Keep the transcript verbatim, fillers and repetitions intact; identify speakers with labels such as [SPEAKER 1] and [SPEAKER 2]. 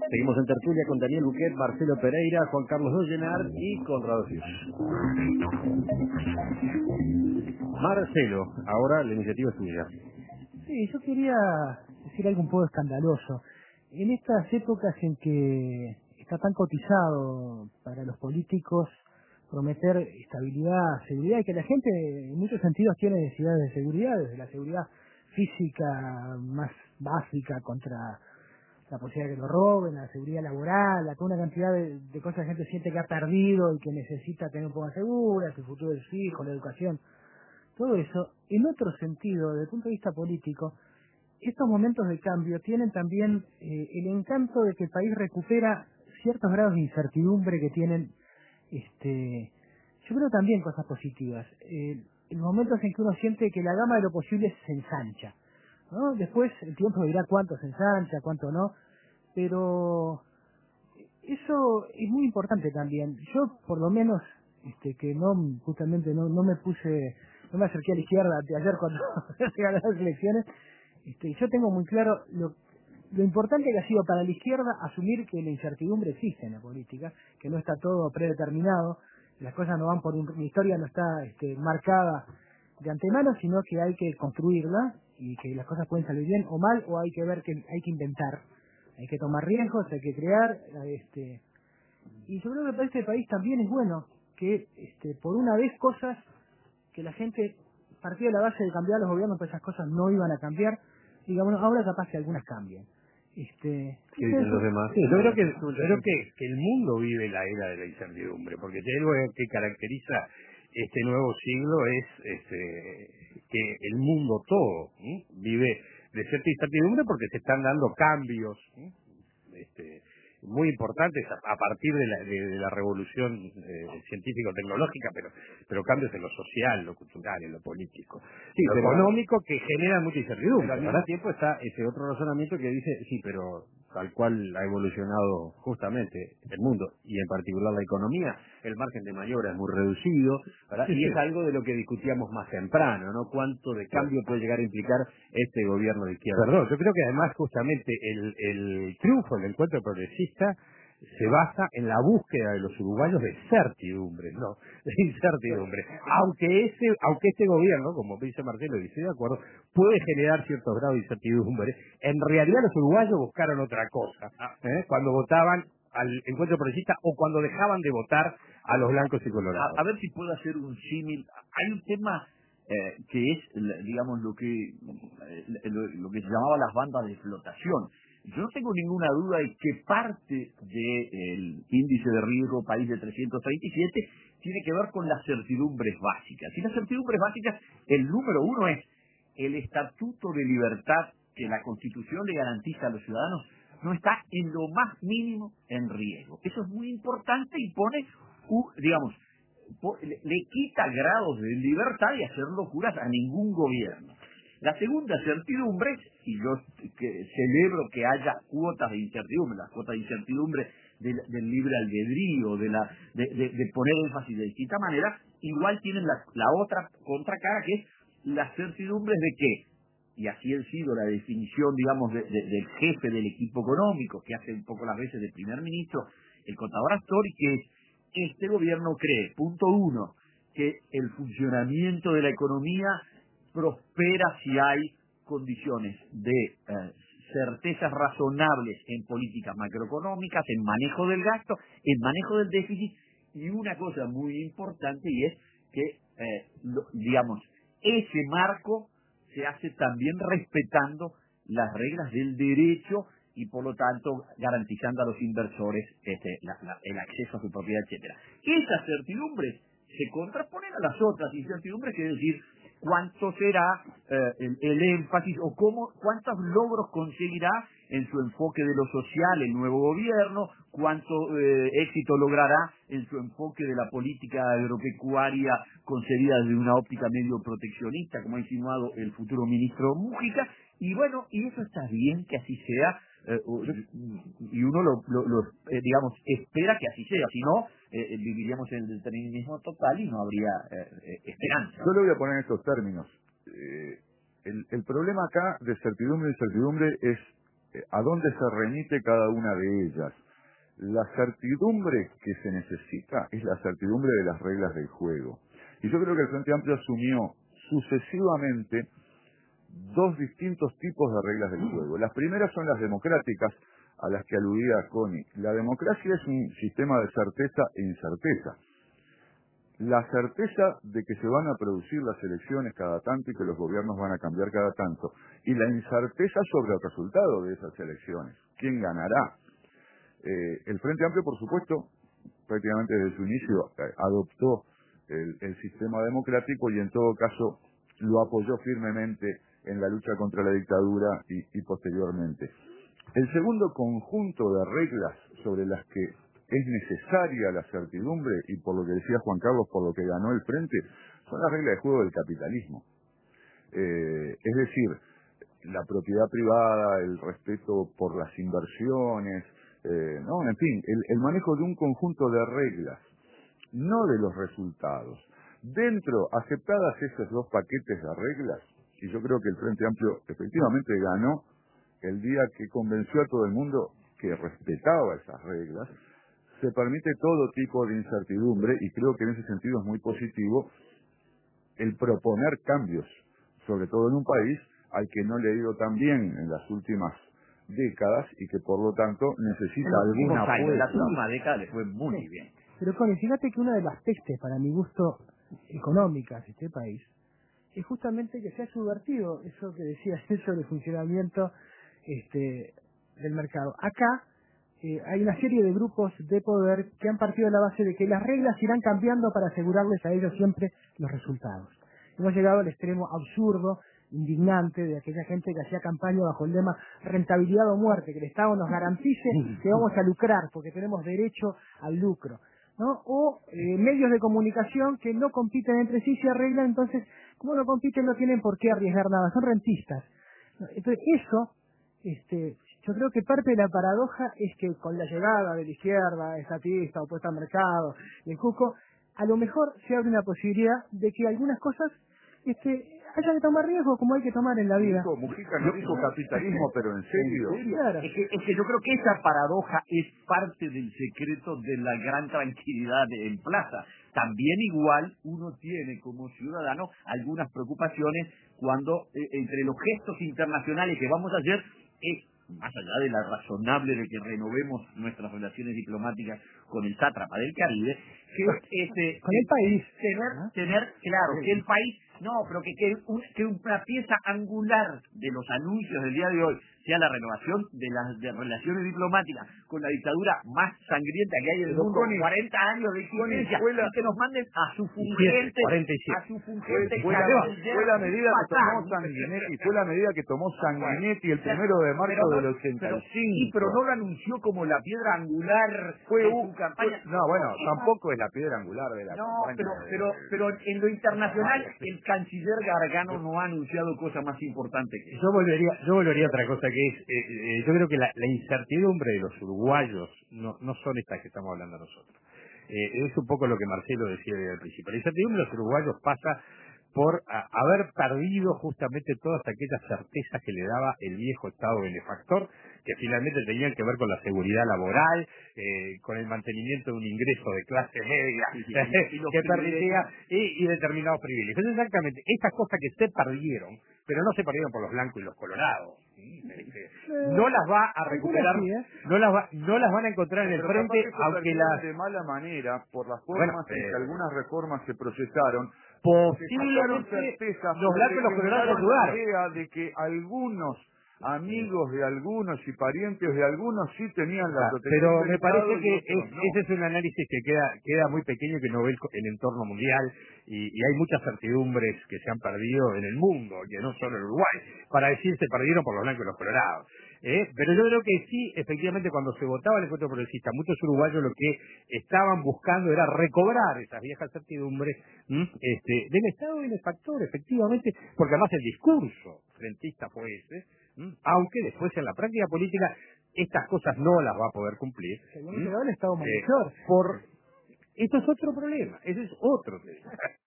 [SPEAKER 1] Seguimos en tertulia con Daniel Buquet, Marcelo Pereira, Juan Carlos Dollenar y Conrado Fius. Marcelo, ahora la iniciativa es tuya.
[SPEAKER 2] Sí, yo quería decir algo un poco escandaloso. En estas épocas en que está tan cotizado para los políticos prometer estabilidad, seguridad, y que la gente en muchos sentidos tiene necesidades de seguridad, desde la seguridad física más básica contra la posibilidad de que lo roben, la seguridad laboral, la, toda una cantidad de, de cosas que la gente siente que ha perdido y que necesita tener un poco más segura, su futuro de su hijo, la educación, todo eso. En otro sentido, desde el punto de vista político, estos momentos de cambio tienen también eh, el encanto de que el país recupera ciertos grados de incertidumbre que tienen, este, yo creo también cosas positivas. Eh, en momentos en que uno siente que la gama de lo posible se ensancha, ¿no? Después el tiempo dirá cuánto se ensancha, cuánto no, pero eso es muy importante también. Yo, por lo menos, este, que no, justamente no, no me puse, no me acerqué a la izquierda de ayer cuando se ganaron las elecciones. Este, yo tengo muy claro lo, lo importante que ha sido para la izquierda asumir que la incertidumbre existe en la política, que no está todo predeterminado, las cosas no van por un, la historia no está este, marcada de antemano, sino que hay que construirla y que las cosas pueden salir bien o mal, o hay que ver que hay que inventar, hay que tomar riesgos, hay que crear, este, y yo creo que para este país también es bueno que este, por una vez cosas que la gente partía de la base de cambiar los gobiernos, pues esas cosas no iban a cambiar, digamos, ahora capaz que algunas cambian. Este,
[SPEAKER 1] ¿Qué dicen los demás?
[SPEAKER 3] Sí, yo creo que yo creo que, que el mundo vive la era de la incertidumbre, porque si hay algo que caracteriza este nuevo siglo es este, que el mundo todo ¿sí? vive de cierta incertidumbre porque se están dando cambios ¿sí? este, muy importantes a, a partir de la, de, de la revolución eh, científico-tecnológica, pero pero cambios en lo social, lo cultural, en lo político,
[SPEAKER 1] Sí,
[SPEAKER 3] lo
[SPEAKER 1] pero,
[SPEAKER 3] económico que generan mucha incertidumbre.
[SPEAKER 1] pero al mismo
[SPEAKER 3] ¿verdad?
[SPEAKER 1] tiempo está ese otro razonamiento que dice, sí, pero tal cual ha evolucionado justamente el mundo y en particular la economía, el margen de maniobra es muy reducido, ¿verdad?
[SPEAKER 3] Sí,
[SPEAKER 1] Y
[SPEAKER 3] sí.
[SPEAKER 1] es algo de lo que discutíamos más temprano, ¿no? ¿Cuánto de cambio puede llegar a implicar este gobierno de izquierda?
[SPEAKER 3] Perdón, yo creo que además justamente el, el triunfo del encuentro progresista se basa en la búsqueda de los uruguayos de certidumbre, no, de incertidumbre. Aunque ese, aunque este gobierno, como dice Marcelo, y estoy de acuerdo, puede generar ciertos grados de incertidumbre, en realidad los uruguayos buscaron otra cosa, ¿eh? Cuando votaban al encuentro progresista o cuando dejaban de votar a los blancos y colorados.
[SPEAKER 4] A, a ver si puedo hacer un símil. Hay un tema eh, que es, digamos, lo que eh, lo, lo que se llamaba las bandas de flotación. Yo no tengo ninguna duda de que parte del índice de riesgo país de trescientos treinta y siete tiene que ver con las certidumbres básicas. Y las certidumbres básicas, el número uno es el estatuto de libertad que la Constitución le garantiza a los ciudadanos no está en lo más mínimo en riesgo. Eso es muy importante y pone, uh, digamos, po- le, le quita grados de libertad y hacer locuras a ningún gobierno. La segunda certidumbre, y yo que celebro que haya cuotas de incertidumbre, las cuotas de incertidumbre del, del libre albedrío, de, la, de, de, de poner énfasis de distinta manera, igual tienen la, la otra contracara, que es las certidumbres de que, y así ha sido la definición, digamos, de, de, del jefe del equipo económico, que hace un poco las veces de primer ministro, el contador Astori, que es, este gobierno cree, punto uno, que el funcionamiento de la economía prospera si hay condiciones de eh, certezas razonables en políticas macroeconómicas, en manejo del gasto, en manejo del déficit, y una cosa muy importante, y es que, eh, lo, digamos, ese marco se hace también respetando las reglas del derecho y por lo tanto garantizando a los inversores este, la, la, el acceso a su propiedad, etcétera. Esas certidumbres se contraponen a las otras incertidumbres, que es decir, cuánto será eh, el, el énfasis o cómo, cuántos logros conseguirá en su enfoque de lo social el nuevo gobierno, cuánto eh, éxito logrará en su enfoque de la política agropecuaria concebida desde una óptica medio proteccionista, como ha insinuado el futuro ministro Mújica, y bueno, y eso está bien que así sea, eh, y uno lo, lo, lo eh, digamos, espera que así sea, si no, eh, viviríamos en el determinismo total y no habría eh, eh, esperanza.
[SPEAKER 5] Yo lo voy a poner en estos términos. Eh, el, el problema acá de certidumbre y incertidumbre es eh, a dónde se remite cada una de ellas. La certidumbre que se necesita es la certidumbre de las reglas del juego. Y yo creo que el Frente Amplio asumió sucesivamente dos distintos tipos de reglas del juego. Las primeras son las democráticas, a las que aludía Connie. La democracia es un sistema de certeza e incerteza. La certeza de que se van a producir las elecciones cada tanto y que los gobiernos van a cambiar cada tanto, y la incerteza sobre el resultado de esas elecciones. ¿Quién ganará? Eh, el Frente Amplio, por supuesto, prácticamente desde su inicio eh, adoptó el, el sistema democrático y en todo caso lo apoyó firmemente en la lucha contra la dictadura y, y posteriormente. El segundo conjunto de reglas sobre las que es necesaria la certidumbre, y por lo que decía Juan Carlos, por lo que ganó el Frente, son las reglas de juego del capitalismo. Eh, es decir, la propiedad privada, el respeto por las inversiones, eh, no, en fin, el, el manejo de un conjunto de reglas, no de los resultados. Dentro, aceptadas esos dos paquetes de reglas, y yo creo que el Frente Amplio efectivamente ganó el día que convenció a todo el mundo que respetaba esas reglas, se permite todo tipo de incertidumbre, y creo que en ese sentido es muy positivo el proponer cambios, sobre todo en un país al que no le ha ido tan bien en las últimas décadas y que por lo tanto necesita alguna apuesta.
[SPEAKER 4] La última década le fue muy
[SPEAKER 2] Sí.
[SPEAKER 4] bien.
[SPEAKER 2] Pero Connie, fíjate que una de las pestes, para mi gusto, económicas de este país, es justamente que se ha subvertido eso que decías sobre el funcionamiento este, del mercado. Acá eh, hay una serie de grupos de poder que han partido de la base de que las reglas irán cambiando para asegurarles a ellos siempre los resultados. Hemos llegado al extremo absurdo, indignante, de aquella gente que hacía campaña bajo el lema rentabilidad o muerte, que el Estado nos garantice que vamos a lucrar porque tenemos derecho al lucro, ¿no? O eh, medios de comunicación que no compiten entre sí, se arreglan, entonces, como no compiten, no tienen por qué arriesgar nada, son rentistas. Entonces, eso, este, yo creo que parte de la paradoja es que con la llegada de la izquierda, estatista, opuesta al mercado, y el cuco, a lo mejor se abre una posibilidad de que algunas cosas este, haya que tomar riesgo como hay que tomar en la vida.
[SPEAKER 5] Dijo, Mujica no dijo capitalismo, pero en serio.
[SPEAKER 2] Claro.
[SPEAKER 4] Es que, es que yo creo que esa paradoja es parte del secreto de la gran tranquilidad en Plaza. También igual uno tiene como ciudadano algunas preocupaciones cuando eh, entre los gestos internacionales que vamos a hacer es, más allá de la razonable de que renovemos nuestras relaciones diplomáticas con el sátrapa del Caribe, que este,
[SPEAKER 2] con el país
[SPEAKER 4] tener,
[SPEAKER 2] ¿no?
[SPEAKER 4] tener claro, que el país, no, pero que, que, un, que una pieza angular de los anuncios del día de hoy sea la renovación de las de relaciones diplomáticas con la dictadura más sangrienta que hay en el
[SPEAKER 5] Pero
[SPEAKER 4] mundo,
[SPEAKER 5] Connie,
[SPEAKER 4] cuarenta años de existencia,
[SPEAKER 5] fue la-
[SPEAKER 4] y que nos manden a su fungente,
[SPEAKER 3] cuarenta y siete.
[SPEAKER 4] a su
[SPEAKER 5] Fue,
[SPEAKER 4] fungente
[SPEAKER 5] fue la,
[SPEAKER 4] canciller
[SPEAKER 5] fue la medida que tomó
[SPEAKER 4] patán.
[SPEAKER 5] Sanguinetti, fue la medida que tomó Sanguinetti el
[SPEAKER 4] Bueno,
[SPEAKER 5] primero de marzo
[SPEAKER 4] pero no-
[SPEAKER 5] del ochenta
[SPEAKER 4] pero-
[SPEAKER 5] y cinco.
[SPEAKER 4] sí, pero no lo anunció como la piedra angular
[SPEAKER 5] Fue
[SPEAKER 4] de
[SPEAKER 5] un-
[SPEAKER 4] su campaña.
[SPEAKER 5] fue- no, bueno,
[SPEAKER 4] Esa-
[SPEAKER 5] tampoco es la piedra angular de la
[SPEAKER 4] No,
[SPEAKER 5] campaña
[SPEAKER 4] pero,
[SPEAKER 5] de-
[SPEAKER 4] pero, pero en lo internacional el canciller Gargano no ha anunciado cosa más importante que eso.
[SPEAKER 3] Yo volvería, yo volvería a otra cosa que es, eh, eh, yo creo que la, la incertidumbre de los uruguayos no, no son estas que estamos hablando nosotros. Eh, es un poco lo que Marcelo decía desde el principio. La incertidumbre de los uruguayos pasa por a, haber perdido justamente todas aquellas certezas que le daba el viejo Estado benefactor, que finalmente tenían que ver con la seguridad laboral, eh, con el mantenimiento de un ingreso de clase media,
[SPEAKER 4] Sí, sí, y- y los
[SPEAKER 3] que
[SPEAKER 4] privilegios.
[SPEAKER 3] permitía, y, y determinados privilegios. Entonces, exactamente, estas cosas que se perdieron, pero no se perdieron por los blancos y los colorados. ¿sí? Este, no las va a recuperar,
[SPEAKER 2] Algunas sí, ¿eh?
[SPEAKER 3] no las va, no las van a encontrar en el
[SPEAKER 5] Pero capaz
[SPEAKER 3] frente,
[SPEAKER 5] que se
[SPEAKER 3] aunque
[SPEAKER 5] perdieron
[SPEAKER 3] las
[SPEAKER 5] de mala manera por las
[SPEAKER 3] Bueno,
[SPEAKER 5] formas en
[SPEAKER 3] eh,
[SPEAKER 5] que algunas reformas se procesaron, porque sacaron
[SPEAKER 3] posiblemente
[SPEAKER 5] certezas,
[SPEAKER 3] los
[SPEAKER 5] porque
[SPEAKER 3] blancos y los colorados
[SPEAKER 5] generaron la
[SPEAKER 3] ayudaron.
[SPEAKER 5] idea de que algunos amigos de algunos y parientes de algunos sí tenían la
[SPEAKER 3] Ah,
[SPEAKER 5] protección
[SPEAKER 3] pero
[SPEAKER 5] del
[SPEAKER 3] me
[SPEAKER 5] Estado
[SPEAKER 3] parece
[SPEAKER 5] y
[SPEAKER 3] que
[SPEAKER 5] otros
[SPEAKER 3] es-
[SPEAKER 5] no.
[SPEAKER 3] ese es un análisis que queda queda muy pequeño, que no ve el, co- el entorno mundial, y, y hay muchas certidumbres que se han perdido en el mundo, que no solo en Uruguay, para decir se perdieron por los blancos y los colorados. ¿eh? Pero yo creo que sí, efectivamente, cuando se votaba el encuentro progresista, muchos uruguayos lo que estaban buscando era recobrar esas viejas certidumbres ¿m? este, del Estado benefactor, efectivamente, porque además el discurso frentista fue ese, ¿m? aunque después en la práctica política estas cosas no las va a poder cumplir.
[SPEAKER 2] Según
[SPEAKER 3] ¿m?
[SPEAKER 2] quedó el Estado
[SPEAKER 3] Eh,
[SPEAKER 2] mayor.
[SPEAKER 3] por esto es otro problema, ese es otro tema.